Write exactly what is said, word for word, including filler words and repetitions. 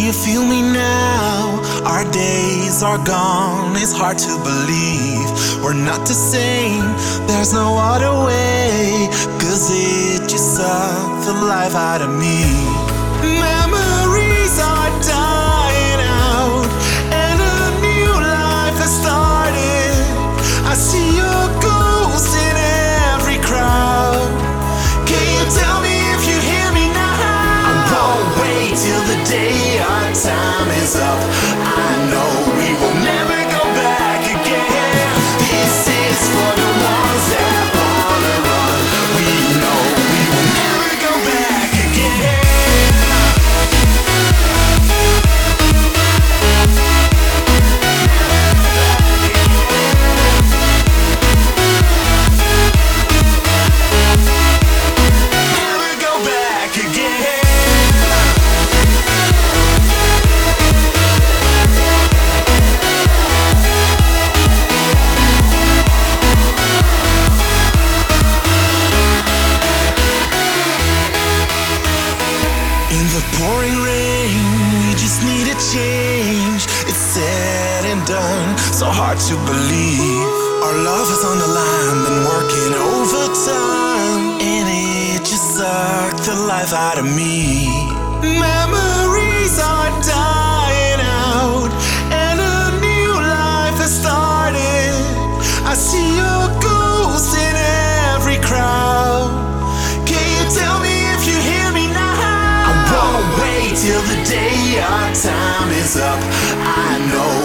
you feel me now? Our days are gone, it's hard to believe we're not the same, there's no other way, cause it just sucked the life out of me. Memories are dying out, and a new life has started. I see your ghost in every crowd. Can you tell me if you hear me now? I won't wait till the day our time is up. I know we will never go back again. This is for the ones that wanna run. We know we will never go back again. In the pouring rain, we just need a change. It's said and done, so hard to believe. Our love is on the line, been working overtime, and it just sucked the life out of me. Memories are dying out, and a new life has started. I see your ghost in every crowd. Can you tell me if you hear me now? Won't wait till the day our time is up. I know